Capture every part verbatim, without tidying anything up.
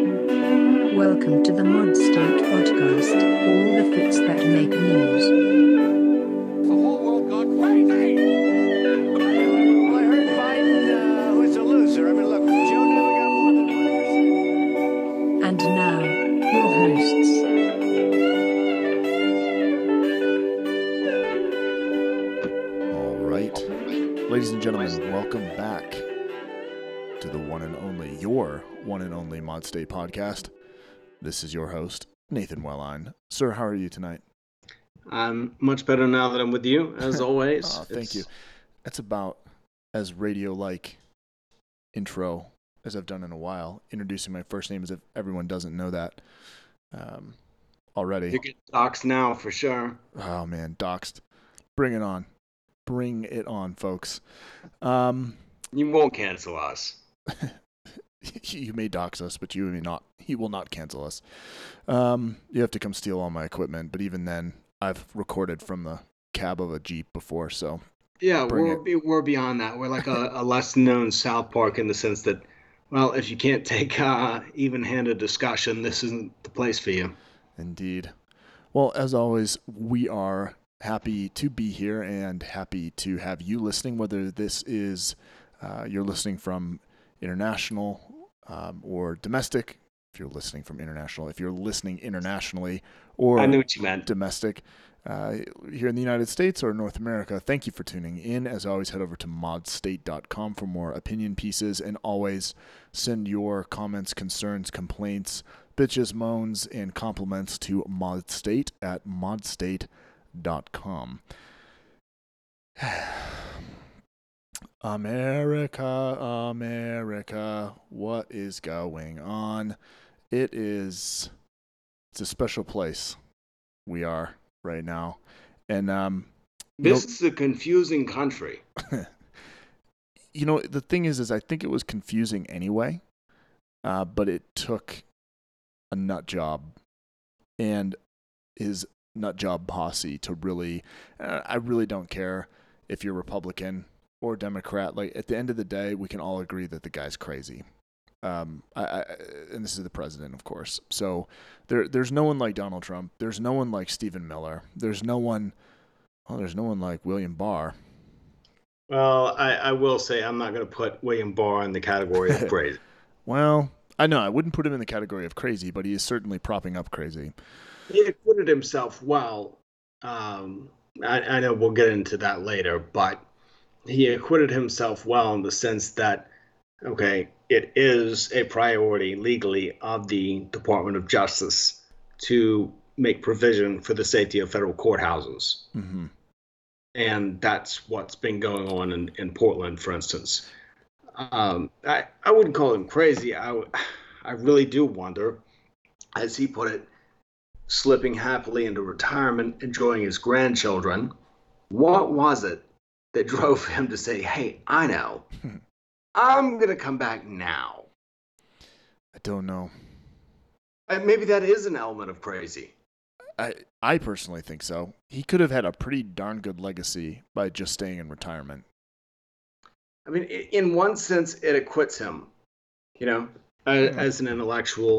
Welcome to the Mod State Podcast, all the facts that make news. The whole world gone crazy! Well, I heard Biden uh, was a loser. I mean, look, Joe never got more than one percent. And now, your hosts. All right. Ladies and gentlemen, welcome back to the one and only, your one and only Mod State Podcast. This is your host, Nathan Welline. Sir, how are you tonight? I'm much better now that I'm with you, as always. Oh, thank It's- you. That's about as radio-like intro as I've done in a while, introducing my first name as if everyone doesn't know that um, already. You get docs now for sure. Oh, man, doxed. Bring it on. Bring it on, folks. Um, You won't cancel us. you may dox us, but you may not. He will not cancel us. Um, you have to come steal all my equipment, but even then, I've recorded from the cab of a Jeep before, so Yeah, Bring we're be- we're beyond that. We're like a, a less known South Park in the sense that, well, if you can't take uh, even-handed discussion, this isn't the place for you. indeed. Well, as always, we are happy to be here and happy to have you listening, whether this is uh, you're listening from international um, or domestic. If you're listening from international, if you're listening internationally or I knew what you meant. domestic uh, here in the United States or North America, thank you for tuning in. As always, head over to mod state dot com for more opinion pieces, and always send your comments, concerns, complaints, bitches, moans, and compliments to modstate at mod state dot com. America, America, what is going on? It is, it's a special place we are right now. And, um, you This know, is a confusing country. you know, the thing is, is I think it was confusing anyway, uh, but it took a nut job and his nut job posse to really, uh, I really don't care if you're Republican or Democrat. Like, at the end of the day, we can all agree that the guy's crazy. Um, I, I, and this is the president, of course. So there, there's no one like Donald Trump. There's no one like Stephen Miller. There's no one, well, there's no one like William Barr. Well, I, I will say I'm not going to put William Barr in the category of crazy. Well, I know I wouldn't put him in the category of crazy, but he is certainly propping up crazy. He acquitted himself well. Um, I, I know we'll get into that later, but he acquitted himself well in the sense that, okay, it is a priority legally of the Department of Justice to make provision for the safety of federal courthouses. Mm-hmm. And that's what's been going on in, in Portland, for instance. Um, I, I wouldn't call him crazy. I, I really do wonder, as he put it, slipping happily into retirement, enjoying his grandchildren, what was it that drove him to say, hey, I know, I'm going to come back now? I don't know. And maybe that is an element of crazy. I I personally think so. He could have had a pretty darn good legacy by just staying in retirement. I mean, i- in one sense, it acquits him, you know, a- as an intellectual,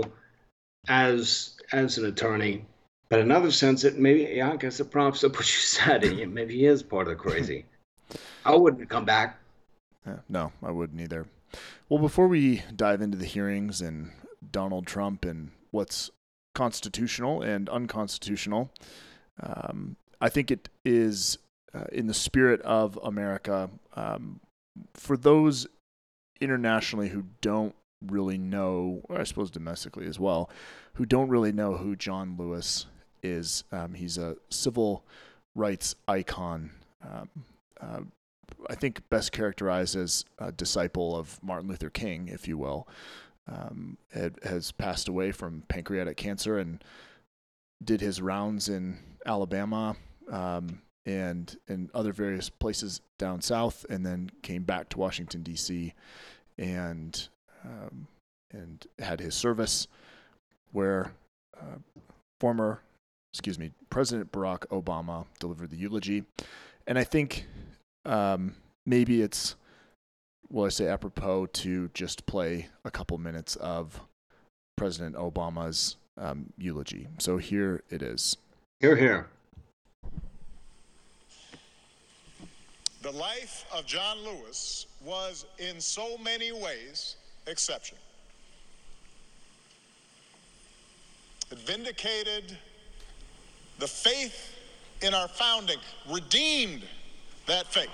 as as an attorney. But in another sense, it maybe, yeah, I guess it props up what you said. and Maybe he is part of the crazy. I wouldn't come back. Yeah, no, I wouldn't either. Well, before we dive into the hearings and Donald Trump and what's constitutional and unconstitutional, um, I think it is uh, in the spirit of America. Um, for those internationally who don't really know, or I suppose domestically as well, who don't really know who John Lewis is, um, he's a civil rights icon. Um, uh, I think best characterized as a disciple of Martin Luther King, if you will. Um, had, has passed away from pancreatic cancer and did his rounds in Alabama um, and in other various places down south, and then came back to Washington, D C and um, and had his service where uh, former, excuse me, President Barack Obama delivered the eulogy. And I think um, maybe it's will I say apropos to just play a couple minutes of President Obama's um, eulogy. So here it is. Hear, hear. The life of John Lewis was in so many ways exceptional. It vindicated the faith in our founding, redeemed that faith.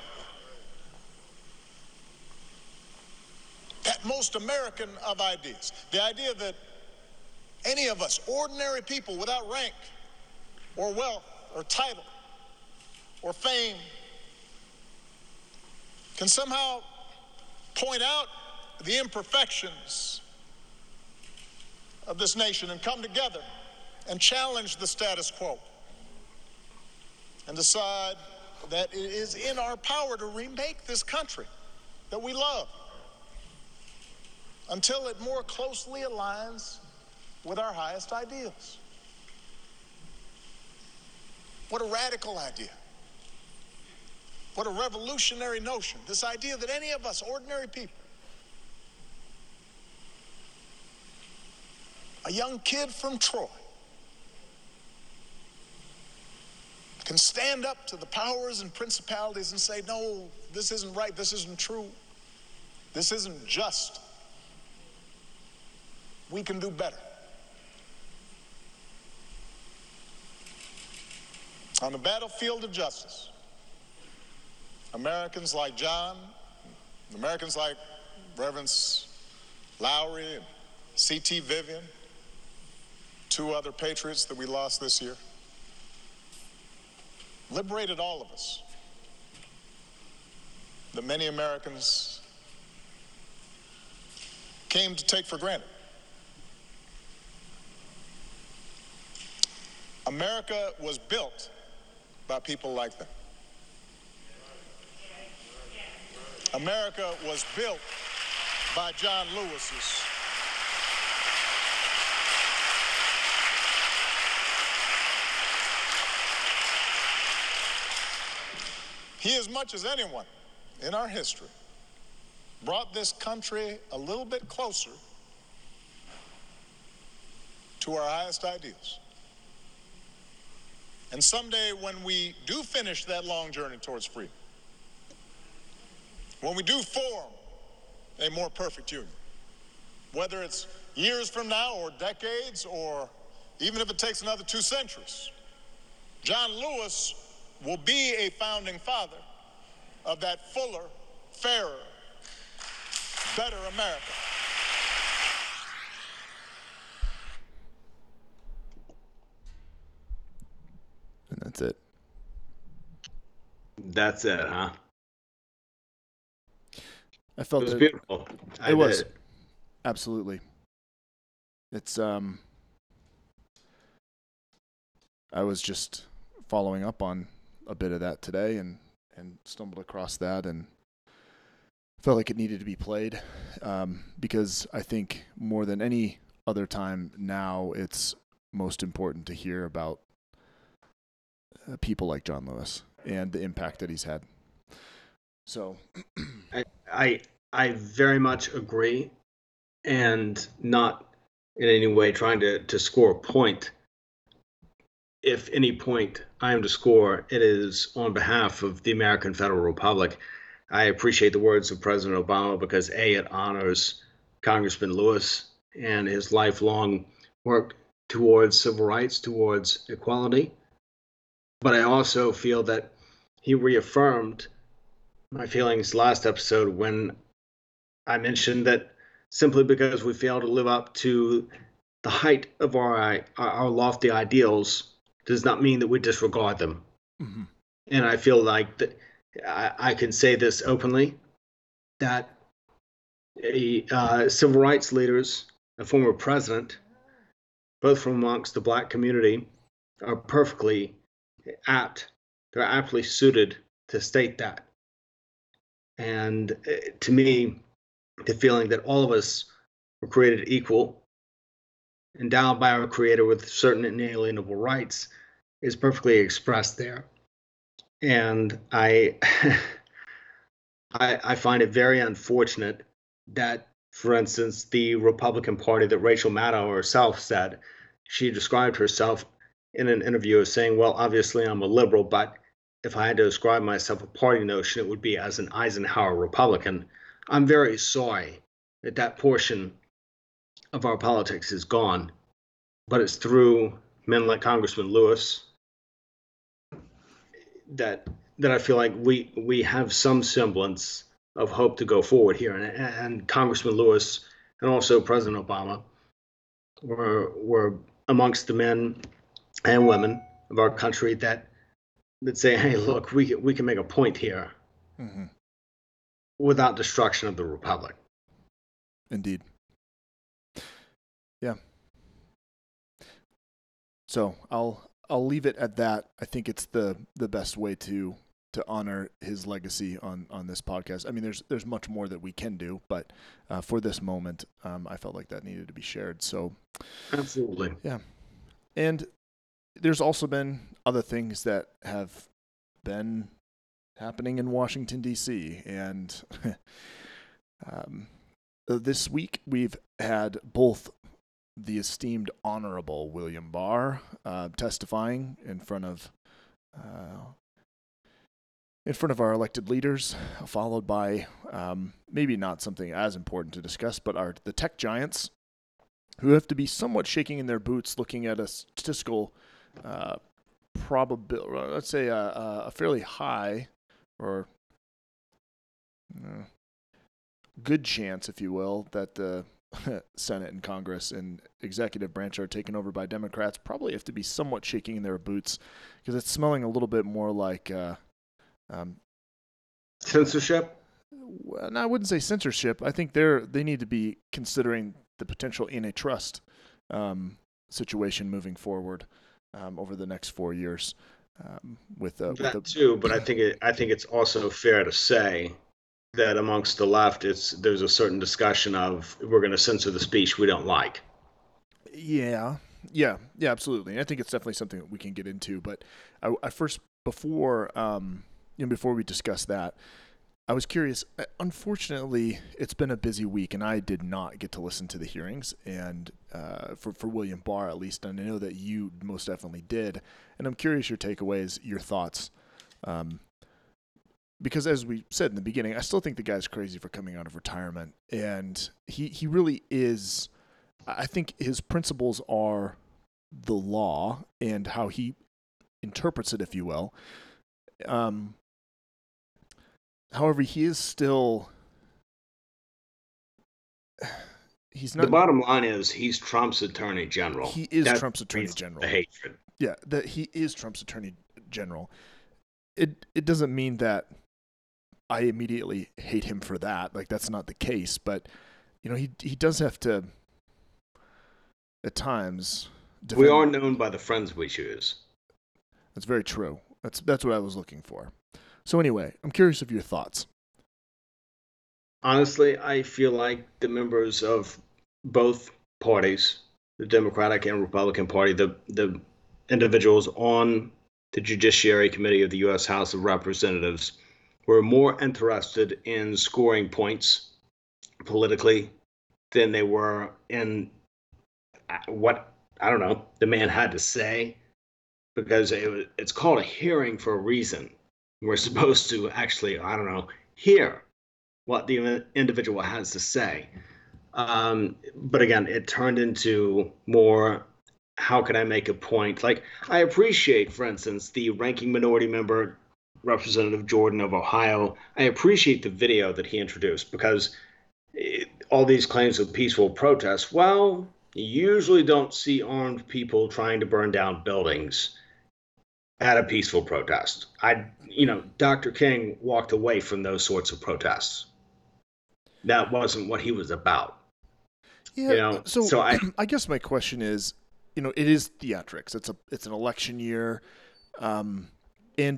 That most American of ideas, the idea that any of us, ordinary people without rank or wealth or title or fame, can somehow point out the imperfections of this nation and come together and challenge the status quo and decide that it is in our power to remake this country that we love until it more closely aligns with our highest ideals. What a radical idea. What a revolutionary notion. This idea that any of us, ordinary people, a young kid from Troy, can stand up to the powers and principalities and say, no, this isn't right, this isn't true, this isn't just. We can do better. On the battlefield of justice, Americans like John, Americans like Reverends Lowry and C T Vivian, two other patriots that we lost this year, liberated all of us that many Americans came to take for granted. America was built by people like them. America was built by John Lewis's. He, as much as anyone in our history, brought this country a little bit closer to our highest ideals. And someday when we do finish that long journey towards freedom, when we do form a more perfect union, whether it's years from now or decades or even if it takes another two centuries, John Lewis will be a founding father of that fuller, fairer, better America. And that's it. That's it, huh? I felt It was that beautiful. I it was did. absolutely. It's um. I was just following up on a bit of that today, and and stumbled across that, and felt like it needed to be played, um, because I think more than any other time now, it's most important to hear about uh, people like John Lewis and the impact that he's had. So, I, I I very much agree, and not in any way trying to, to score a point. If any point I am to score, it is on behalf of the American Federal Republic. I appreciate the words of President Obama because A, it honors Congressman Lewis and his lifelong work towards civil rights, towards equality. But I also feel that he reaffirmed my feelings last episode when I mentioned that simply because we fail to live up to the height of our our lofty ideals does not mean that we disregard them. mm-hmm. And I feel like that I, I can say this openly, that a, uh, civil rights leaders, a former president, both from amongst the black community, are perfectly apt, they're aptly suited to state that. And uh, to me, the feeling that all of us were created equal, endowed by our Creator with certain inalienable rights, is perfectly expressed there. And I, I, I find it very unfortunate that for instance, the Republican Party that Rachel Maddow herself said, she described herself in an interview as saying, well, obviously I'm a liberal, but if I had to describe myself a party notion, it would be as an Eisenhower Republican. I'm very sorry that that portion of our politics is gone, but it's through men like Congressman Lewis that that I feel like we we have some semblance of hope to go forward here. And, and Congressman Lewis and also President Obama were were amongst the men and women of our country that that say, hey, look, we we can make a point here Mm-hmm. without destruction of the republic. Indeed. Yeah. So I'll I'll leave it at that. I think it's the the best way to to honor his legacy on on this podcast. I mean, there's there's much more that we can do, but uh, for this moment, um, I felt like that needed to be shared. So Absolutely. yeah, and there's also been other things that have been happening in Washington D C and um, this week we've had both the esteemed Honorable William Barr uh, testifying in front of uh, in front of our elected leaders, followed by um, maybe not something as important to discuss, but our the tech giants, who have to be somewhat shaking in their boots, looking at a statistical uh, probability, let's say a, a fairly high or uh, good chance, if you will, that the Senate and Congress and executive branch are taken over by Democrats. Probably have to be somewhat shaking in their boots because it's smelling a little bit more like uh, um, Censorship? well, no, I wouldn't say censorship. I think they're they need to be considering the potential antitrust um, situation moving forward um, over the next four years. Um, with, uh, That with the, too, but I think it, I think it's also fair to say that amongst the left, it's there's a certain discussion of we're going to censor the speech we don't like. Yeah, yeah, yeah, absolutely. And I think it's definitely something that we can get into. But I, I first, before, um, you know, before we discuss that, I was curious. Unfortunately, it's been a busy week, and I did not get to listen to the hearings, and uh, for for William Barr at least. And I know that you most definitely did. And I'm curious your takeaways, your thoughts. Um, Because as we said in the beginning, I still think the guy's crazy for coming out of retirement. And he, he really is, I think his principles are the law and how he interprets it, if you will. Um, however, he is still, he's not. The bottom line is he's Trump's attorney general. He is That's Trump's attorney the general. The hatred. Yeah, that he is Trump's attorney general. It it doesn't mean that I immediately hate him for that. Like, that's not the case. But, you know, he he does have to, at times, defend. We are known by the friends we choose. That's very true. That's that's what I was looking for. So anyway, I'm curious of your thoughts. Honestly, I feel like the members of both parties, the Democratic and Republican Party, the the individuals on the Judiciary Committee of the U S House of Representatives, were more interested in scoring points politically than they were in what, I don't know, the man had to say, because it, it's called a hearing for a reason. We're supposed to actually, I don't know, hear what the individual has to say. Um, but again, it turned into more, how can I make a point? Like, I appreciate, for instance, the ranking minority member, Representative Jordan of Ohio. I appreciate the video that he introduced, because it, all these claims of peaceful protests, well, you usually don't see armed people trying to burn down buildings at a peaceful protest. I, you know, Doctor King walked away from those sorts of protests. That wasn't what he was about. Yeah. You know, so so I, I guess my question is, you know, it is theatrics. It's a it's an election year, um, and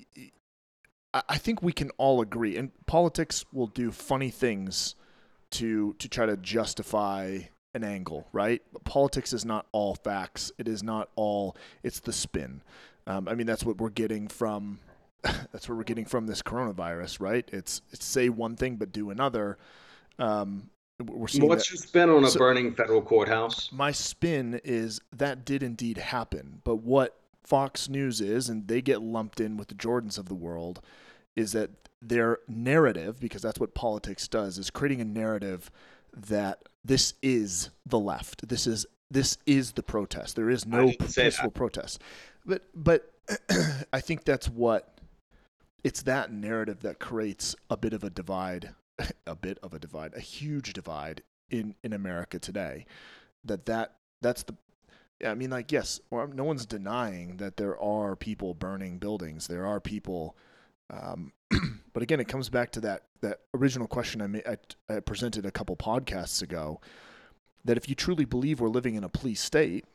I think we can all agree. And politics will do funny things to to try to justify an angle, right? But politics is not all facts. It is not all. It's the spin. Um, I mean, that's what we're getting from. That's what we're getting from this coronavirus, right? It's it's say one thing but do another. Um, We're seeing What's that. your spin on a So- burning federal courthouse? My spin is that did indeed happen, but what Fox News is, and they get lumped in with the Jordans of the world, is that their narrative, because that's what politics does, is creating a narrative that this is the left. This is this is the protest. There is I no didn't say peaceful that. protest. But but I think that's what it's that narrative that creates a bit of a divide, a bit of a divide, a huge divide in, in America today. That that that's the yeah, I mean, like, yes, or no one's denying that there are people burning buildings. There are people, um, but again, it comes back to that that original question I, made, I, I presented a couple podcasts ago. That if you truly believe we're living in a police state,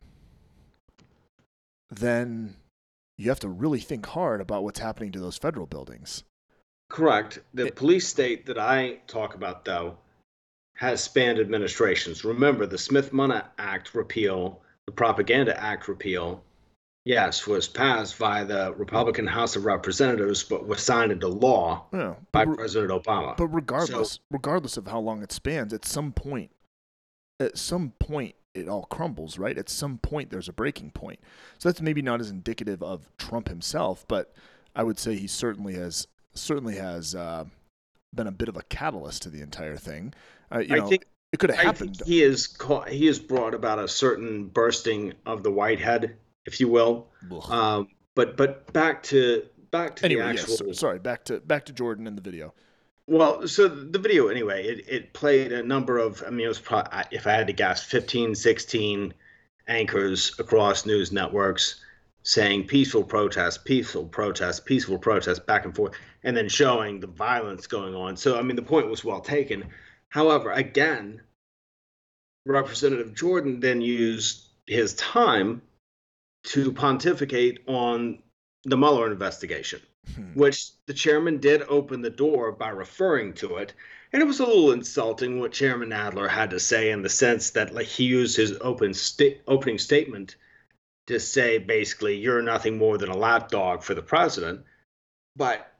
then you have to really think hard about what's happening to those federal buildings. Correct. The It- police state that I talk about, though, has spanned administrations. Remember, the Smith-Mundt Act repeal, the Propaganda Act repeal, yes, was passed by the Republican House of Representatives, but was signed into law Yeah, by but, re- President Obama. but regardless, regardless of how long it spans, at some point, at some point, it all crumbles, right? At some point, there's a breaking point. So that's maybe not as indicative of Trump himself, but I would say he certainly has certainly has uh, been a bit of a catalyst to the entire thing. Uh, you I know, think- it could have I happened. think he is ca- he has brought about a certain bursting of the whitehead, if you will. Ugh. Um, but but back to back to anyway, the yes. actual. so- sorry. Back to back to Jordan and the video. Well, so the video anyway, it, it played a number of, I mean, it was probably, if I had to guess, fifteen, sixteen anchors across news networks saying peaceful protest, peaceful protest, peaceful protest, back and forth, and then showing the violence going on. So, I mean, the point was well taken. However, again, Representative Jordan then used his time to pontificate on the Mueller investigation, Hmm. which the chairman did open the door by referring to it. And it was a little insulting what Chairman Adler had to say, in the sense that, like, he used his open sta- opening statement to say, basically, you're nothing more than a lapdog for the president. But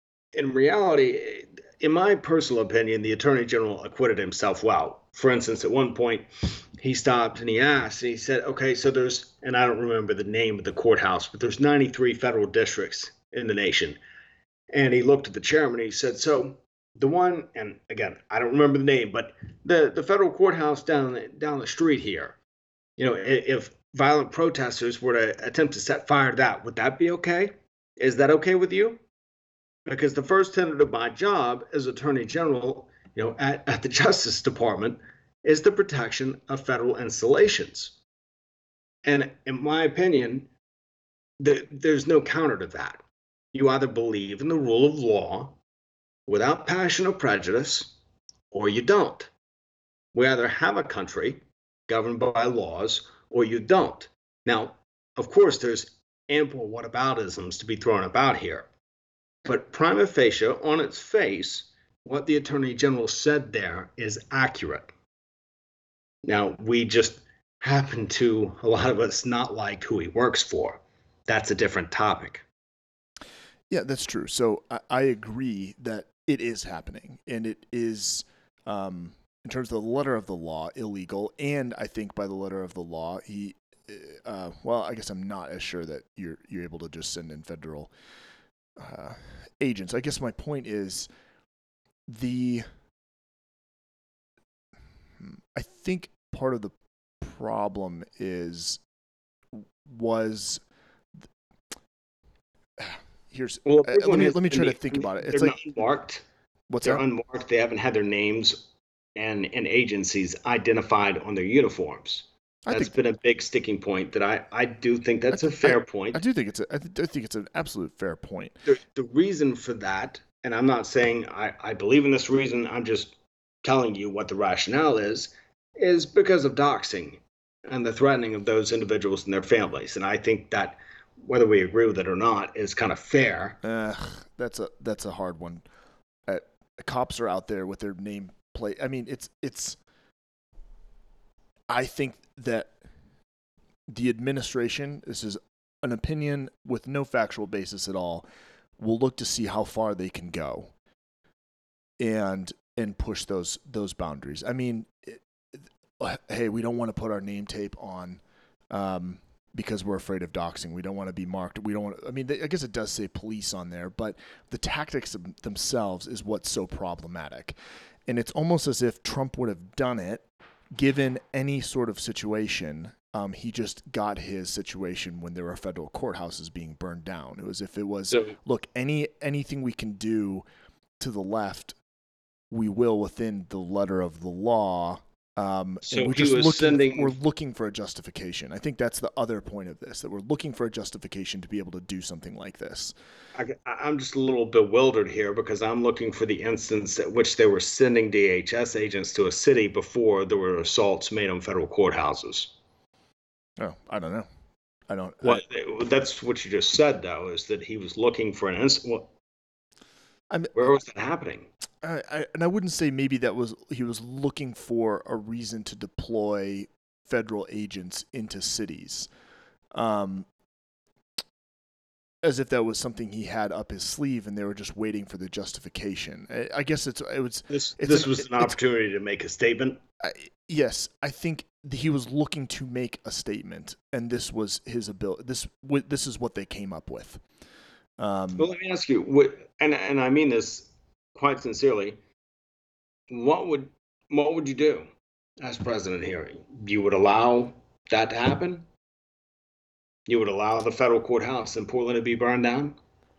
in reality, in my personal opinion, the attorney general acquitted himself well. For instance, at one point, he stopped and he asked, and he said, okay, so there's, and I don't remember the name of the courthouse, but there's ninety-three federal districts in the nation. And he looked at the chairman and he said, so the one, and again, I don't remember the name, but the, the federal courthouse down the, down the street here, you know, i- if violent protesters were to attempt to set fire to that, would that be okay? Is that okay with you? Because the first tenet of my job as Attorney General, you know, at, at the Justice Department, is the protection of federal installations. And in my opinion, the, there's no counter to that. You either believe in the rule of law without passion or prejudice, or you don't. We either have a country governed by laws, or you don't. Now, of course, there's ample whataboutisms to be thrown about here. But prima facie, on its face, what the Attorney General said there is accurate. Now, we just happen to, a lot of us, not like who he works for. That's a different topic. Yeah, that's true. So I, I agree that it is happening, and it is, um, in terms of the letter of the law, illegal. And I think by the letter of the law, he, uh, well, I guess I'm not as sure that you're you're able to just send in federal uh, agents. I guess my point is the. I think part of the problem is was. Here's Well, uh, let me let me try to think about it. It's they're like unmarked. what's They're that? unmarked. They haven't had their names and, and agencies identified on their uniforms. I That's think been a big sticking point that I, I do think that's I a th- fair point. I do think it's a I, th- I think it's an absolute fair point. the, the reason for that, and I'm not saying I, I believe in this reason, I'm just telling you what the rationale is, is because of doxing and the threatening of those individuals and their families. And I think that, whether we agree with it or not, is kind of fair. Uh, that's a that's a hard one. Uh, cops are out there with their name plate. I mean, it's it's. I think that the administration, this is an opinion with no factual basis at all, will look to see how far they can go. And and push those those boundaries. I mean, it, it, hey, we don't want to put our name tape on um, because we're afraid of doxing. We don't want to be marked. We don't want to, I mean, I guess it does say police on there, but the tactics themselves is what's so problematic. And it's almost as if Trump would have done it given any sort of situation. Um, he just got his situation when there were federal courthouses being burned down. It was if it was, So- look, any anything we can do to the left, we will within the letter of the law. Um, So and we're he just was looking, sending- we're looking for a justification. I think that's the other point of this, that we're looking for a justification to be able to do something like this. I, I'm just a little bewildered here because I'm looking for the instance at which they were sending D H S agents to a city before there were assaults made on federal courthouses. Oh, I don't know. I don't. What that's what you just said, though, is that he was looking for an incident. Well, I'm, where was that happening? I, I, and I wouldn't say maybe that was he was looking for a reason to deploy federal agents into cities, um, as if that was something he had up his sleeve and they were just waiting for the justification. I, I guess it's it was This it's this an- was an it's- opportunity to make a statement. I, yes, I think he was looking to make a statement, and this was his ability. This w- this is what they came up with. Um, Well, let me ask you, what, and and I mean this quite sincerely. What would what would you do as president here? You would allow that to happen? You would allow the federal courthouse in Portland to be burned down?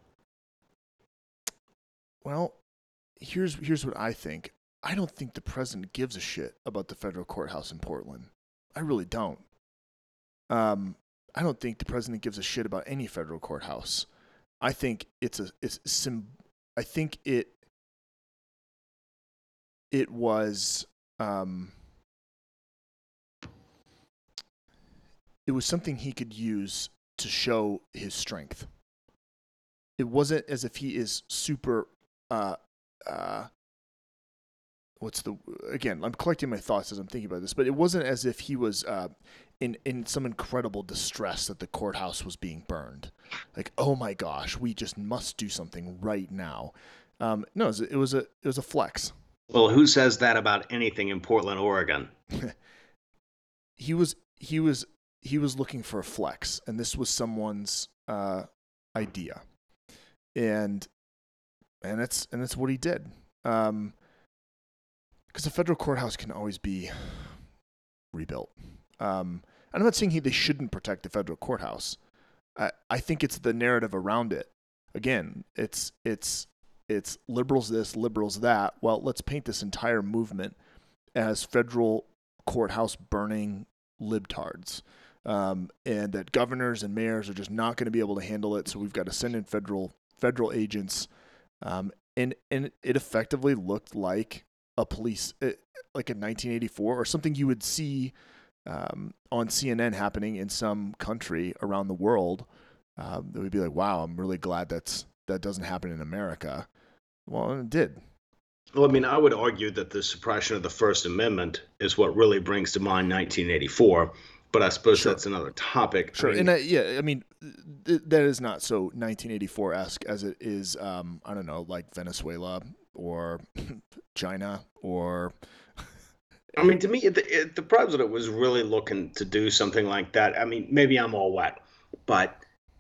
Well, here's here's what I think. I don't think the president gives a shit about the federal courthouse in Portland. I really don't. Um, I don't think the president gives a shit about any federal courthouse. I think it's a it's sim. I think it it was um, it was something he could use to show his strength. It wasn't as if he is super. Uh, uh, what's the again? I'm collecting my thoughts as I'm thinking about this, but it wasn't as if he was uh, in in some incredible distress that the courthouse was being burned. Like, oh my gosh, we just must do something right now. Um, no, it was, it was a it was a flex. Well, who says that about anything in Portland, Oregon? he was he was he was looking for a flex, and this was someone's uh, idea, and and it's and it's what he did. Um, because the federal courthouse can always be rebuilt. Um, and I'm not saying he, they shouldn't protect the federal courthouse. I I think it's the narrative around it. Again, it's it's it's liberals this, liberals that. Well, let's paint this entire movement as federal courthouse burning libtards. Um, and that governors and mayors are just not going to be able to handle it. So we've got to send in federal federal agents. Um, and and it effectively looked like a police, like in nineteen eighty-four, or something you would see um, on C N N happening in some country around the world. Um, that would be like, wow, I'm really glad that's that doesn't happen in America. Well, it did. Well, I mean, I would argue that the suppression of the First Amendment is what really brings to mind nineteen eighty-four. But I suppose Sure. that's another topic. Sure, I mean, and I, yeah, I mean, th- that is not so nineteen eighty-four-esque as it is, um, I don't know, like Venezuela or China or... I mean, to me, the, it, the president was really looking to do something like that. I mean, maybe I'm all wet, but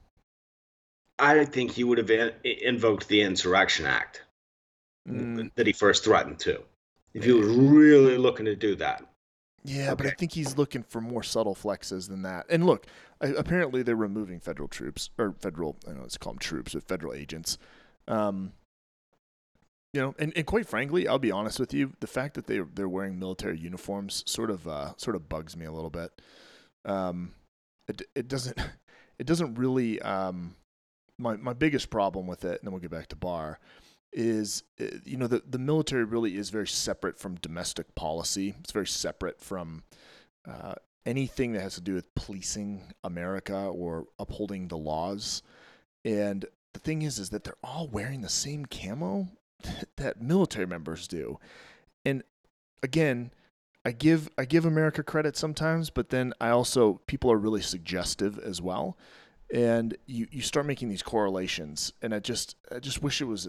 I think he would have in, invoked the Insurrection Act Mm, that he first threatened to, if he was really looking to do that. yeah, but I Okay. think he's looking for more subtle flexes than that. And look, I, apparently they're removing federal troops, or federal, I don't know, let's call them troops, but federal agents. Um, you know, and, and quite frankly, I'll be honest with you, the fact that they they're wearing military uniforms sort of uh, sort of bugs me a little bit. Um, it it doesn't it doesn't really um, my my biggest problem with it, and then we'll get back to Barr, is uh, you know the the military really is very separate from domestic policy. It's very separate from uh, anything that has to do with policing America or upholding the laws. And the thing is, is that they're all wearing the same camo that military members do. And again, I give I give America credit sometimes, but then I also, people are really suggestive as well. And you, you start making these correlations, and I just I just wish it was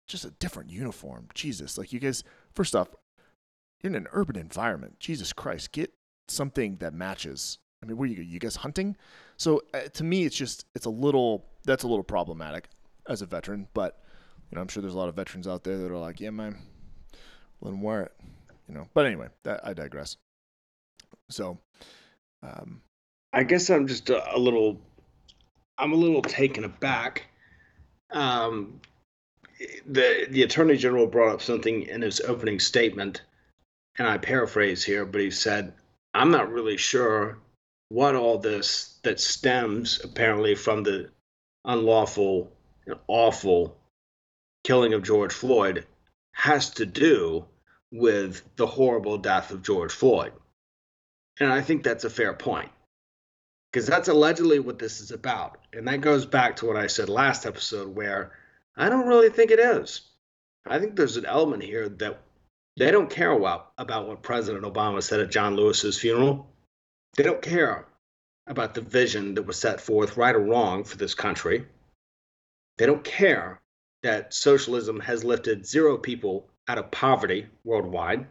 just a different uniform. Jesus, like you guys, first off, you're in an urban environment. Jesus Christ, get something that matches. I mean, where you you guys hunting? So uh, to me, it's just it's a little that's a little problematic as a veteran. But you know, I'm sure there's a lot of veterans out there that are like, yeah, man, let them wear it. You know. But anyway, that, I digress. So, um, I guess I'm just a, a little, I'm a little taken aback. Um, the the Attorney General brought up something in his opening statement, and I paraphrase here, but he said, "I'm not really sure what all this that stems apparently from the unlawful and awful killing of George Floyd has to do with the horrible death of George Floyd." And I think that's a fair point, because that's allegedly what this is about. And that goes back to what I said last episode, where I don't really think it is. I think there's an element here that they don't care about, about what President Obama said at John Lewis's funeral. They don't care about the vision that was set forth, right or wrong, for this country. They don't care that socialism has lifted zero people out of poverty worldwide.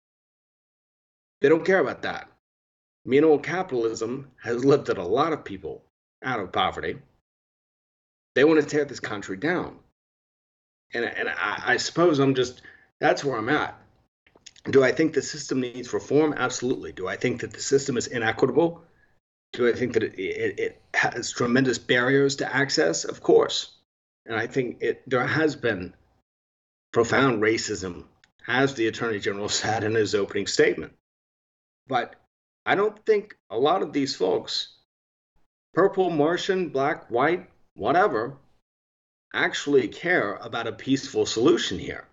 They don't care about that. Meanwhile, capitalism has lifted a lot of people out of poverty. They want to tear this country down. And, and I, I suppose I'm just, that's where I'm at. Do I think the system needs reform? Absolutely. Do I think that the system is inequitable? Do I think that it, it, it has tremendous barriers to access? Of course. And I think it there has been profound racism, as the Attorney General said in his opening statement. But I don't think a lot of these folks, purple, Martian, black, white, whatever, actually care about a peaceful solution here.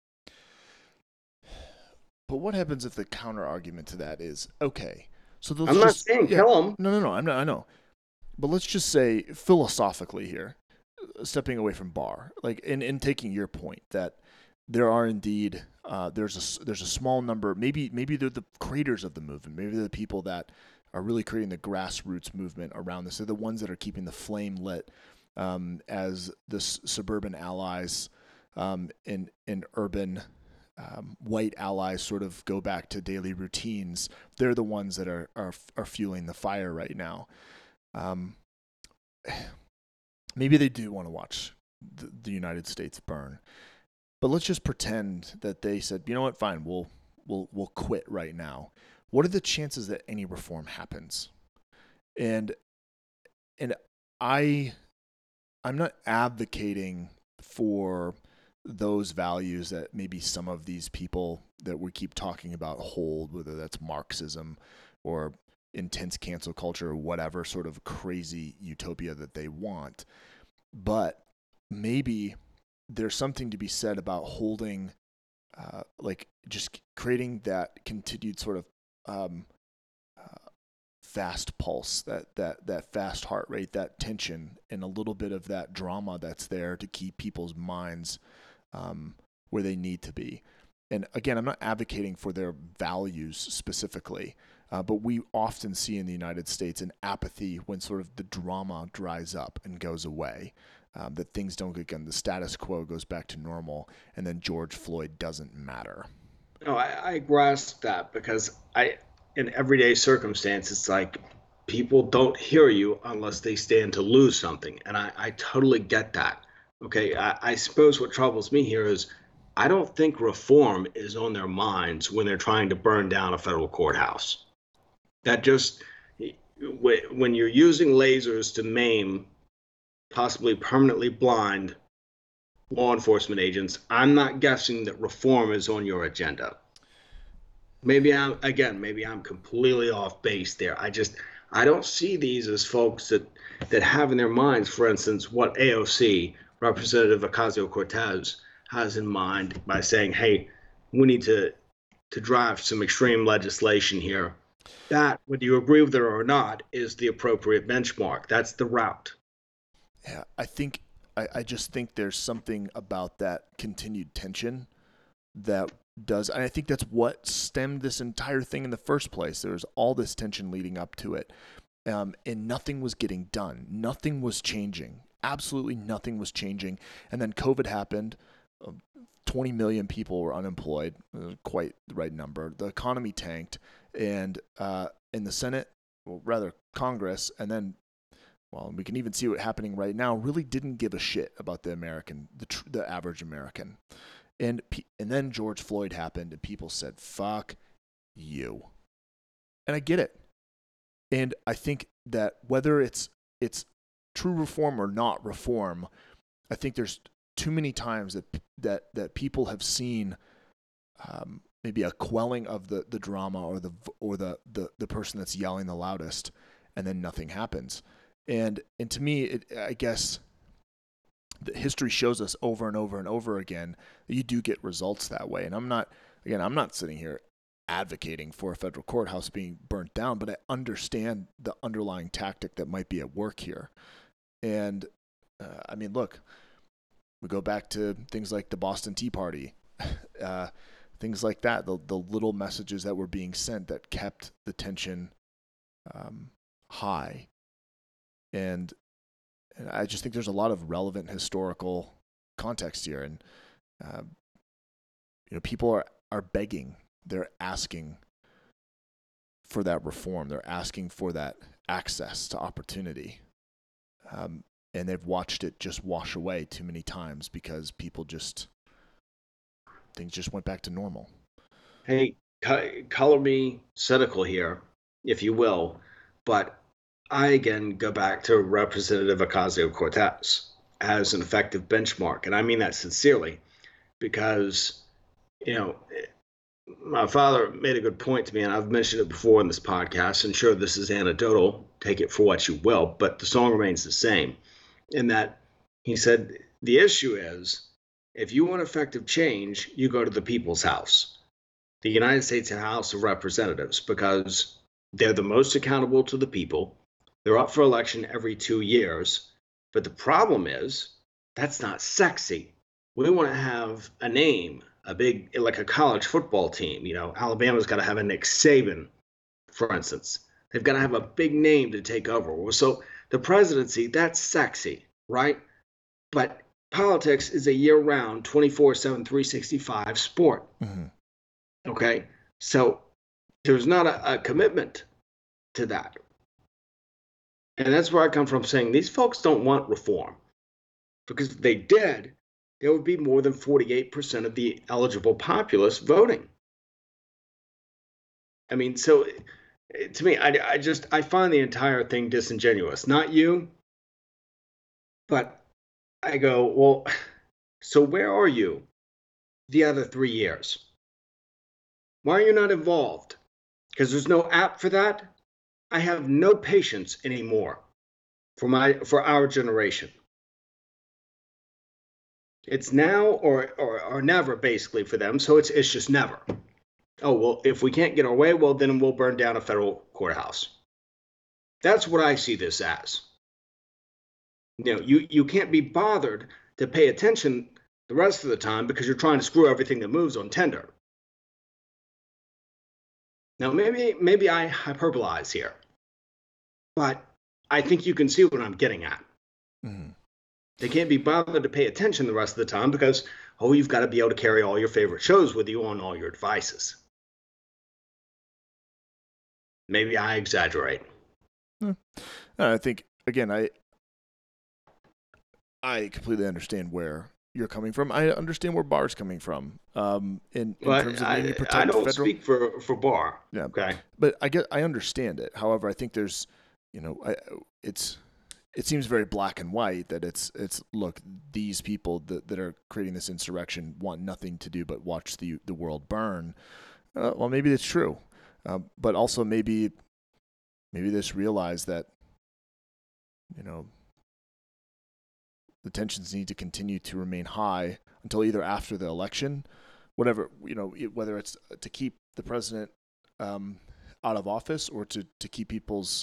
But what happens if the counter argument to that is, okay, so let's I'm just, not saying yeah, kill them. No, no, no, I'm not, I know. But let's just say philosophically here, stepping away from Barr, like in, in taking your point that there are indeed, uh, there's a, there's a small number, maybe maybe they're the creators of the movement, maybe they're the people that are really creating the grassroots movement around this. They're the ones that are keeping the flame lit um, as the s- suburban allies um, in, in urban Um, white allies sort of go back to daily routines. They're the ones that are are, are fueling the fire right now. Um, maybe they do want to watch the, the United States burn, but let's just pretend that they said, you know what, fine, we'll we'll we'll quit right now. What are the chances that any reform happens? And and I I'm not advocating for those values that maybe some of these people that we keep talking about hold, whether that's Marxism or intense cancel culture or whatever sort of crazy utopia that they want. But maybe there's something to be said about holding, uh, like just creating that continued sort of um, uh, fast pulse, that, that, that fast heart rate, that tension, and a little bit of that drama that's there to keep people's minds Um, where they need to be. And again, I'm not advocating for their values specifically, uh, but we often see in the United States an apathy when sort of the drama dries up and goes away, um, that things don't get done. The status quo goes back to normal, and then George Floyd doesn't matter. No, I, I grasp that, because I, in everyday circumstances, it's like people don't hear you unless they stand to lose something. And I, I totally get that. Okay, I, I suppose what troubles me here is I don't think reform is on their minds when they're trying to burn down a federal courthouse. That just, when you're using lasers to maim, possibly permanently blind law enforcement agents, I'm not guessing that reform is on your agenda. Maybe I'm, again, maybe I'm completely off base there. I just, I don't see these as folks that, that have in their minds, for instance, what A O C, Representative Ocasio-Cortez, has in mind by saying, hey, we need to to drive some extreme legislation here. That, whether you agree with it or not, is the appropriate benchmark. That's the route. Yeah, I think, I, I just think there's something about that continued tension that does, and I think that's what stemmed this entire thing in the first place. There was all this tension leading up to it, um, and nothing was getting done. Nothing was changing. Absolutely nothing was changing. And then COVID happened. twenty million people were unemployed, quite the right number. The economy tanked, and uh, in the Senate, well, rather Congress, and then, well, we can even see what's happening right now, really didn't give a shit about the American, the tr- the average American. And and then George Floyd happened, and people said, fuck you. And I get it. And I think that whether it's it's true reform or not reform, I think there's too many times that that that people have seen um, maybe a quelling of the, the drama or the or the, the the person that's yelling the loudest, and then nothing happens. And and to me, it, I guess the history shows us over and over and over again that you do get results that way. And I'm not again, I'm not sitting here advocating for a federal courthouse being burnt down, but I understand the underlying tactic that might be at work here. And uh, I mean, look. We go back to things like the Boston Tea Party, uh, things like that, the, the little messages that were being sent that kept the tension um, high. And, and I just think there's a lot of relevant historical context here. And, uh, you know, people are, are begging, they're asking for that reform. They're asking for that access to opportunity. Um, And they've watched it just wash away too many times because people just, things just went back to normal. Hey, co- color me cynical here, if you will, but I again go back to Representative Ocasio-Cortez as an effective benchmark. And I mean that sincerely because, you know, my father made a good point to me, and I've mentioned it before in this podcast, and sure, this is anecdotal, take it for what you will, but the song remains the same. In that he said, the issue is, if you want effective change, you go to the people's house, the United States House of Representatives, because they're the most accountable to the people. They're up for election every two years. But the problem is, that's not sexy. We want to have a name, a big, like a college football team. You know, Alabama's got to have a Nick Saban, for instance. They've got to have a big name to take over. So the presidency, that's sexy, right? But politics is a year-round, twenty-four seven, three sixty-five sport. Mm-hmm. Okay? So there's not a, a commitment to that. And that's where I come from saying these folks don't want reform. Because if they did, there would be more than forty-eight percent of the eligible populace voting. I mean, so to me, I, I just, I find the entire thing disingenuous. Not you, but I go, well, so where are you the other three years? Why are you not involved? Because there's no app for that. I have no patience anymore for my, for our generation. It's now or, or, or never, basically, for them. So it's, it's just never. Oh, well, if we can't get our way, well, then we'll burn down a federal courthouse. That's what I see this as. You know, you, you can't be bothered to pay attention the rest of the time because you're trying to screw everything that moves on Tinder. Now, maybe maybe I hyperbolize here, but I think you can see what I'm getting at. Mm-hmm. They can't be bothered to pay attention the rest of the time because, oh, you've got to be able to carry all your favorite shows with you on all your devices. Maybe I exaggerate. Hmm. I think, again, I I completely understand where you're coming from. I understand where Barr's coming from. Um, in, in but terms of I, maybe protect I don't federal... speak for, for Barr. Yeah. Okay. But I get, I understand it. However, I think there's, you know, I, it's, it seems very black and white that it's, it's look, these people that, that are creating this insurrection want nothing to do but watch the the world burn. Uh, well, maybe it's true, uh, but also maybe, maybe they just realize that, you know, the tensions need to continue to remain high until either after the election, whatever, you know, whether it's to keep the president um, out of office or to, to keep people's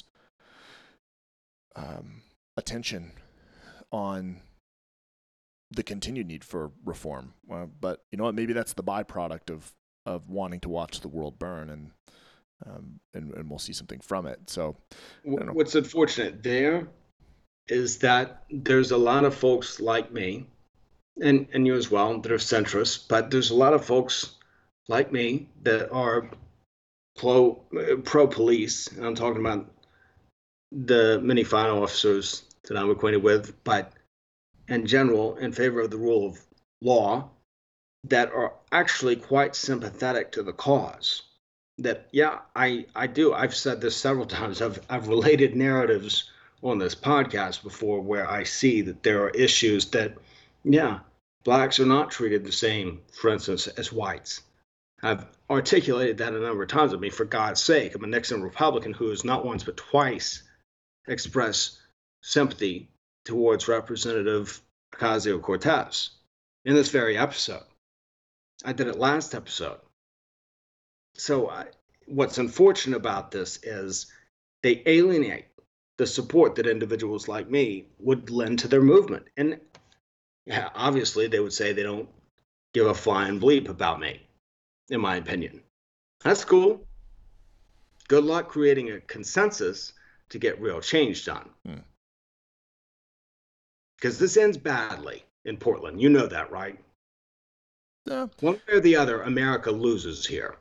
um, attention on the continued need for reform. Uh, but you know what, maybe that's the byproduct of, of wanting to watch the world burn, and um, and, and we'll see something from it. So what's unfortunate there is that there's a lot of folks like me and, and you as well, that are centrists, but there's a lot of folks like me that are pro, pro police. I'm talking about the many fine officers that I'm acquainted with, but in general, in favor of the rule of law, that are actually quite sympathetic to the cause. That, yeah, I, I do. I've said this several times. I've, I've related narratives on this podcast before where I see that there are issues that, yeah, blacks are not treated the same, for instance, as whites. I've articulated that a number of times. I mean, for God's sake, I'm a Nixon Republican who has not once but twice expressed sympathy towards Representative Ocasio-Cortez in this very episode. I did it last episode. So I, what's unfortunate about this is they alienate the support that individuals like me would lend to their movement. And yeah, obviously they would say they don't give a flying bleep about me, in my opinion. That's cool. Good luck creating a consensus to get real change done. Hmm. Because this ends badly in Portland. You know that, right? Yeah. One way or the other, America loses here.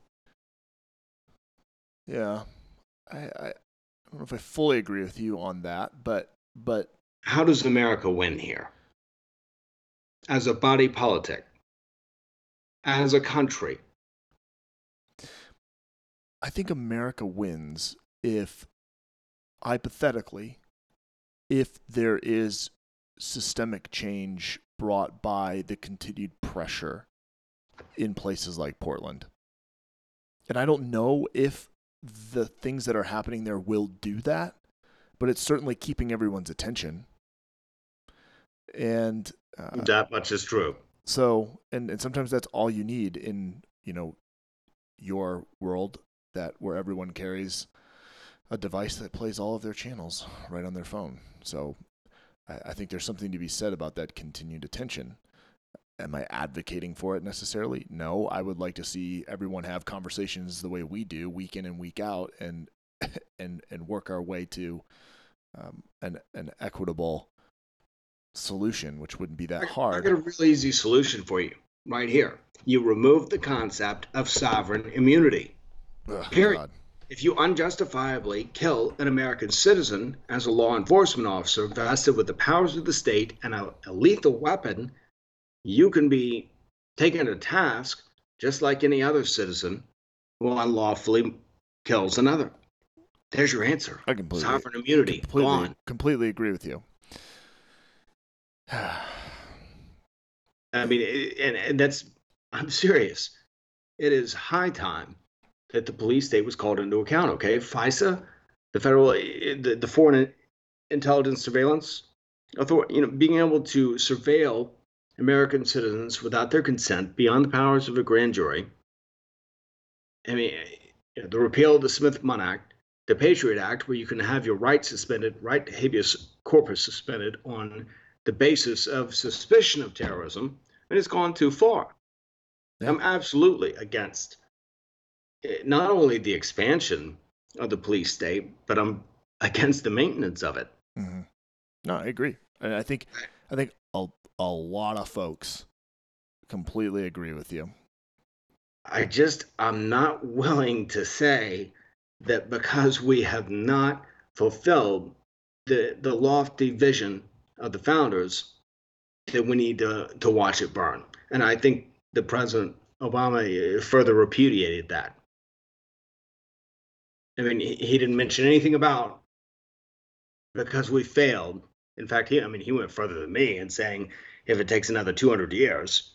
Yeah. I, I, I don't know if I fully agree with you on that, but but how does America win here? As a body politic, as a country. I think America wins if, hypothetically, if there is systemic change brought by the continued pressure in places like Portland. And I don't know if the things that are happening there will do that, but it's certainly keeping everyone's attention. And uh, that much is true. So, and, and sometimes that's all you need in, you know, your world, that where everyone carries a device that plays all of their channels right on their phone. So I, I think there's something to be said about that continued attention. Am I advocating for it necessarily? No, I would like to see everyone have conversations the way we do, week in and week out, and and and work our way to um, an an equitable solution, which wouldn't be that hard. I got a real easy solution for you right here. You remove the concept of sovereign immunity. Ugh, Period. God. If you unjustifiably kill an American citizen as a law enforcement officer vested with the powers of the state and a, a lethal weapon, you can be taken to task just like any other citizen who unlawfully kills another. There's your answer. I completely, sovereign immunity. Completely, Gone. Completely agree with you. I mean, and, and that's, I'm serious. It is high time that the police state was called into account, okay? FISA, the federal, the, the Foreign Intelligence Surveillance Authority, you know, being able to surveil American citizens without their consent beyond the powers of a grand jury. I mean, you know, the repeal of the Smith-Munn Act, the Patriot Act, where you can have your right suspended, right to habeas corpus suspended on the basis of suspicion of terrorism, and it's gone too far. Yeah. I'm absolutely against not only the expansion of the police state, but I'm against the maintenance of it. Mm-hmm. No, I agree. And I think, I think a, a lot of folks completely agree with you. I just, I'm not willing to say that because we have not fulfilled the, the lofty vision of the founders, that we need to, to watch it burn. And I think the President Obama further repudiated that. I mean, he, he didn't mention anything about because we failed. In fact, he, I mean, he went further than me in saying if it takes another two hundred years.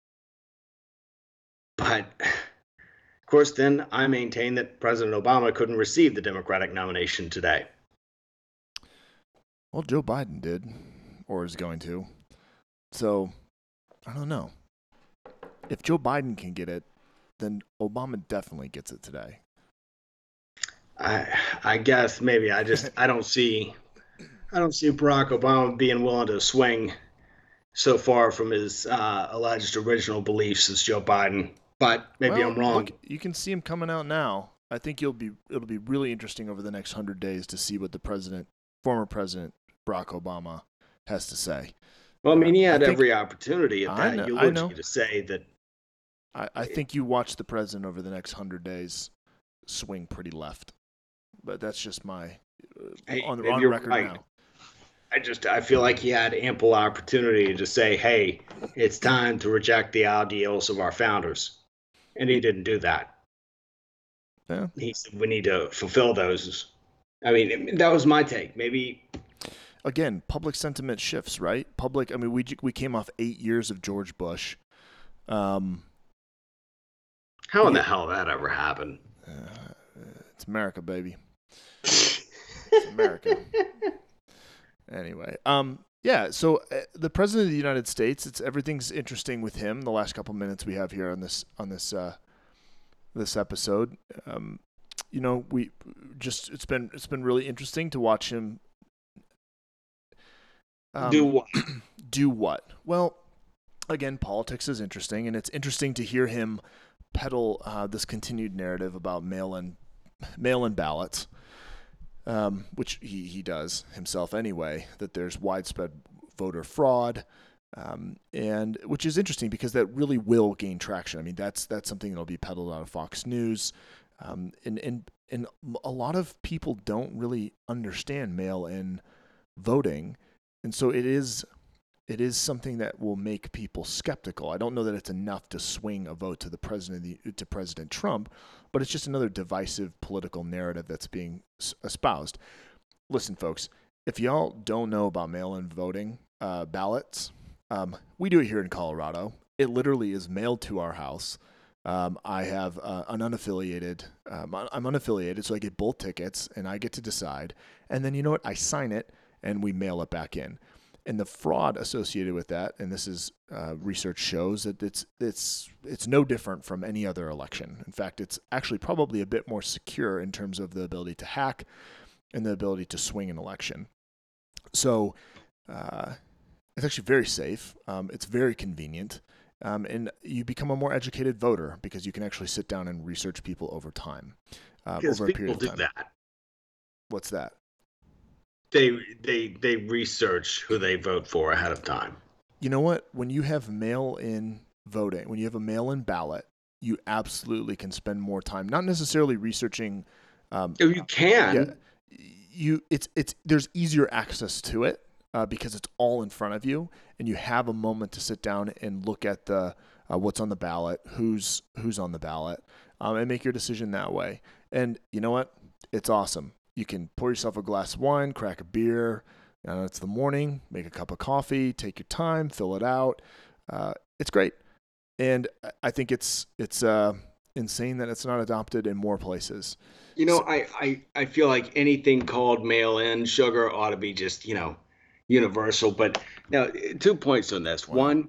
But, of course, then I maintain that President Obama couldn't receive the Democratic nomination today. Well, Joe Biden did, or is going to. So, I don't know. If Joe Biden can get it, then Obama definitely gets it today. I I guess maybe I just I don't see I don't see Barack Obama being willing to swing so far from his uh, alleged original beliefs as Joe Biden. But maybe well, I'm wrong. Look, you can see him coming out now. I think you'll be it'll be really interesting over the next hundred days to see what the president, former president Barack Obama, has to say. Well, I mean, he I had think- every opportunity at I that know- I know. eulogy to say that. I, I think you watch the president over the next hundred days swing pretty left, but that's just my uh, Hey, on, maybe on you're record right. now. I just I feel like he had ample opportunity to say, "Hey, it's time to reject the ideals of our founders," and he didn't do that. Yeah. He said we need to fulfill those. I mean, that was my take. Maybe Again, public sentiment shifts, right? Public. I mean, we we came off eight years of George Bush. Um, how in Yeah. the hell that ever happened? uh, it's America, baby. It's America. Anyway, um, yeah. So uh, the president of the United States, it's everything's interesting with him. The last couple minutes we have here on this on this uh, this episode, um, you know, we just it's been it's been really interesting to watch him um, do what? do what? Well, again, politics is interesting, and it's interesting to hear him peddle uh, this continued narrative about mail-in mail-in ballots. Um, which he, he does himself anyway, that there's widespread voter fraud, um, and which is interesting because that really will gain traction. I mean, that's that's something that'll be peddled out of Fox News, um, and, and, and a lot of people don't really understand mail-in voting, and so it is it is something that will make people skeptical. I don't know that it's enough to swing a vote to the president of the, to President Trump, but it's just another divisive political narrative that's being espoused. Listen, folks, if y'all don't know about mail-in voting uh, ballots, um, we do it here in Colorado. It literally is mailed to our house. Um, I have uh, an unaffiliated, um, I'm unaffiliated, so I get both tickets, and I get to decide. And then, you know what? I sign it, and we mail it back in. And the fraud associated with that, and this is uh, research shows that it's it's it's no different from any other election. In fact, it's actually probably a bit more secure in terms of the ability to hack and the ability to swing an election. So uh, it's actually very safe. Um, it's very convenient, um, and you become a more educated voter because you can actually sit down and research people over time, uh, Because over a people period do of time. that. What's that? They they they research who they vote for ahead of time. You know what? When you have mail-in voting, when you have a mail-in ballot, you absolutely can spend more time, not necessarily researching. Um, If you can, yeah, you it's it's there's easier access to it uh, because it's all in front of you, and you have a moment to sit down and look at the uh, what's on the ballot, who's who's on the ballot, um, and make your decision that way. And you know what? It's awesome. You can pour yourself a glass of wine, crack a beer. You know, it's the morning. Make a cup of coffee. Take your time. Fill it out. Uh, it's great, and I think it's it's uh, insane that it's not adopted in more places. you know, So- I, I I feel like anything called mail-in sugar ought to be just you know universal. But now, two points on this. Wow. One,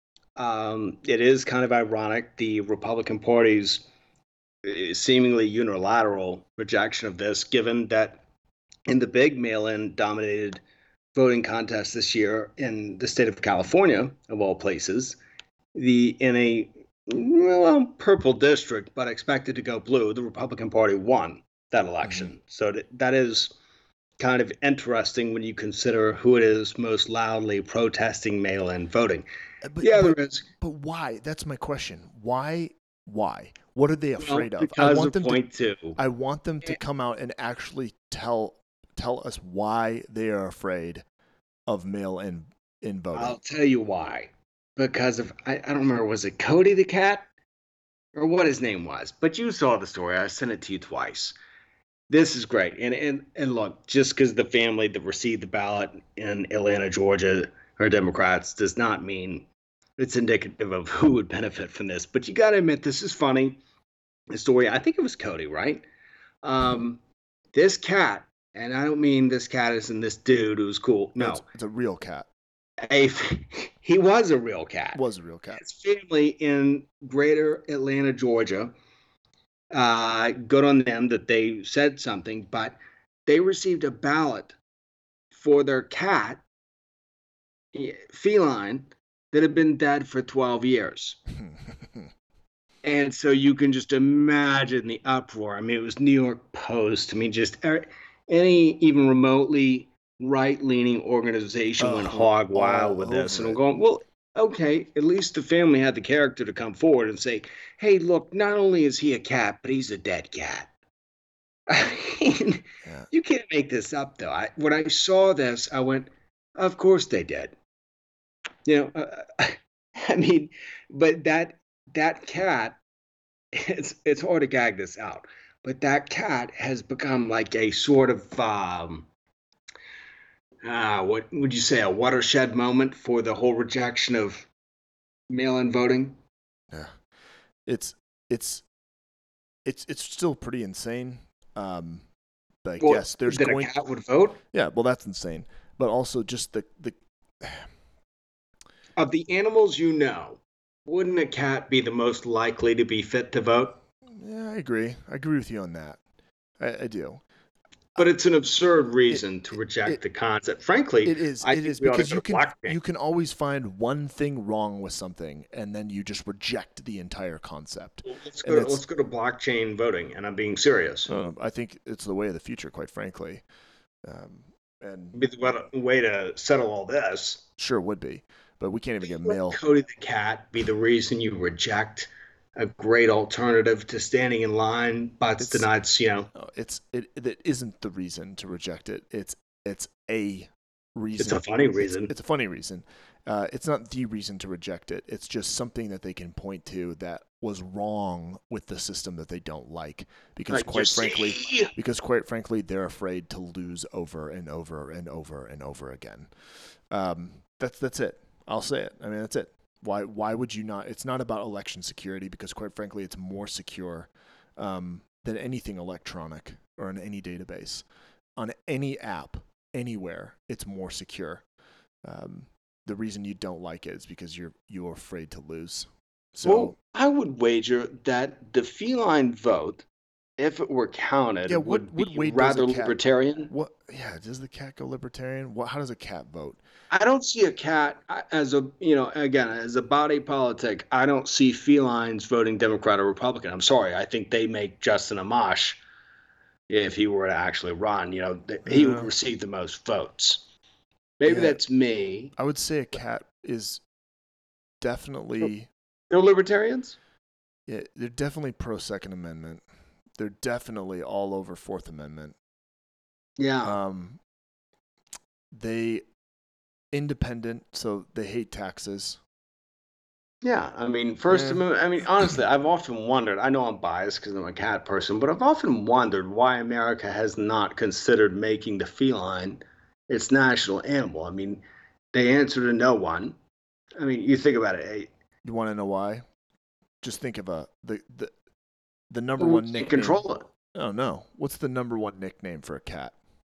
um, it is kind of ironic the Republican Party's uh, seemingly unilateral rejection of this, given that in the big mail-in dominated voting contest this year in the state of California, of all places, the in a well purple district, but expected to go blue, the Republican Party won that election. So that, that is kind of interesting when you consider who it is most loudly protesting mail-in voting. Uh, But, Yeah, but, there is. but why? That's my question. Why? Why? What are they afraid Well, of? I because want of them to point two. I want them to come out and actually tell tell us why they are afraid of mail-in in voting. I'll tell you why. Because of I, I don't remember, was it Cody the cat or what his name was? But you saw the story. I sent it to you twice. This is great. And and and look, just because the family that received the ballot in Atlanta, Georgia, are Democrats does not mean it's indicative of who would benefit from this. But you got to admit, this is funny. The story, I think it was Cody, right? Um, this cat, and I don't mean this cat as in this dude who's cool. No, it's, it's a real cat. a, he was a real cat. Was a real cat. His family in greater Atlanta, Georgia, uh, good on them that they said something, but they received a ballot for their cat, eh, feline, that had been dead for twelve years. And so you can just imagine the uproar. I mean, it was New York Post. I mean, just er, any even remotely right-leaning organization went Oh, hog wild all with this. And over I'm it. going, well, okay, at least the family had the character to come forward and say, hey, look, not only is he a cat, but he's a dead cat. I mean, Yeah. you can't make this up, though. I, when I saw this, I went, of course they did. You know, uh, I mean, but that that cat, it's it's hard to gag this out, but that cat has become like a sort of um, uh, what would you say, a watershed moment for the whole rejection of mail-in voting? Yeah. It's it's it's it's still pretty insane. Um, but Well, yes, there's that going. a cat would vote? Yeah, well, that's insane. But also just the the. Of the animals you know, wouldn't a cat be the most likely to be fit to vote? Yeah, I agree. I agree with you on that. I, I do. But it's an absurd reason to reject it- the concept. Frankly, It is. I It think is we ought to because go you to can blockchain. you can always find one thing wrong with something, and then you just reject the entire concept. Let's and go. it's- Let's go to blockchain voting, and I'm being serious. Uh, I think it's the way of the future, quite frankly. Um, and Be the way- way to settle all this. sure would be, but we can't even get Let mail. Cody the cat be the reason you reject a great alternative to standing in line, but It's- denied. You know, No, it's it. It isn't the reason to reject it. It's it's a reason. it's a funny It's- reason. It's, a funny reason. Uh, it's not the reason to reject it. It's just something that they can point to that was wrong with the system that they don't like. Because Like, quite you frankly, see? because quite frankly, they're afraid to lose over and over and over and over again. Um, that's that's it. I'll say it. I mean, that's it. Why why would you not? It's not about election security because quite frankly, it's more secure um, than anything electronic or in any database. On any app, anywhere, it's more secure. Um, the reason you don't like it is because you're you're afraid to lose. So Well, I would wager that the feline vote, if it were counted, Yeah, would what- what be weight does rather a cat- libertarian. what? Yeah, does the cat go libertarian? What? How does a cat vote? I don't see a cat I- as a, you know, again, as a body politic. I don't see felines voting Democrat or Republican. I'm sorry. I think they make Justin Amash, if he were to actually run, you know, th- he would Yeah. receive the most votes. Maybe Yeah. that's me. I would say a cat is definitely They're libertarians? yeah, they're definitely pro Second Amendment. They're definitely all over Fourth Amendment. Yeah. Um, they independent, so they hate taxes. Yeah, I mean, First Yeah. Amendment. I mean, honestly, I've often wondered. I know I'm biased because I'm a cat person, but I've often wondered why America has not considered making the feline its national animal. I mean, they answer to no one. I mean, you think about it. eh, You want to know why? Just think of a the the the number Who one can nickname. control it? Oh no, what's the number one nickname for a cat?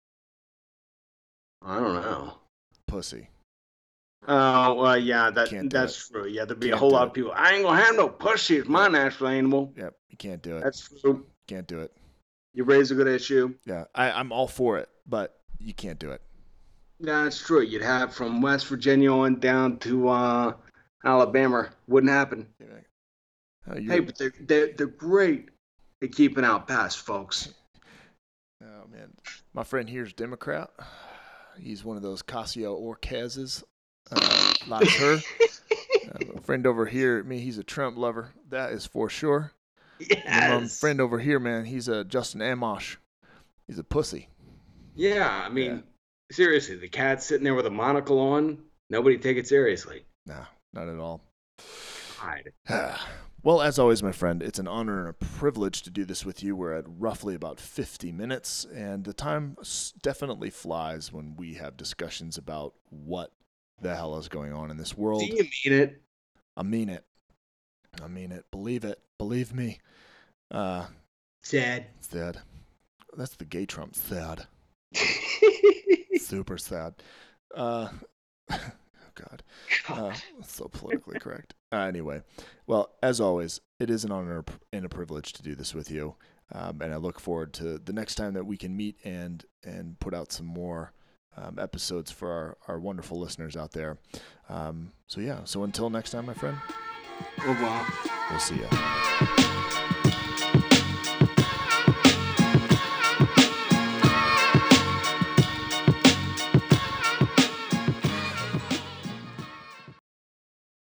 I don't know. Pussy. Oh well, yeah, that Can't do that's true. Yeah, there'd be a Can't whole do lot it. of people. I ain't gonna have no pussy. It's my national animal. Yep, you can't do it. That's true. Can't do it. You raise a good issue. Yeah, I, I'm all for it, but you can't do it. That's true. You'd have from West Virginia on down to uh, Alabama. Wouldn't happen. Uh, you're- Hey, but they're, they're, they're great at keeping out pests, folks. Oh man, my friend here's Democrat. He's one of those Casio Orcazes, uh, like her. Uh, a friend over here, me, he's a Trump lover. That is for sure. And my Yes. friend over here, man, he's a Justin Amash. He's a pussy. Yeah, I mean, Yeah. seriously, the cat's sitting there with a monocle on. Nobody take it seriously. Nah, not at all. Hide. Well, as always, my friend, it's an honor and a privilege to do this with you. We're at roughly about fifty minutes, and the time s- definitely flies when we have discussions about what the hell is going on in this world. Do you mean it? I mean it. I mean it. Believe it. Believe me. Uh, Sad. sad. That's the gay Trump. Sad. Super sad. Uh, oh, God. Uh, so politically correct. Uh, anyway, well, as always, it is an honor and a privilege to do this with you, um, and I look forward to the next time that we can meet and and put out some more um, episodes for our, our wonderful listeners out there. Um, so yeah, so until next time, my friend, Oh, wow. we'll see you.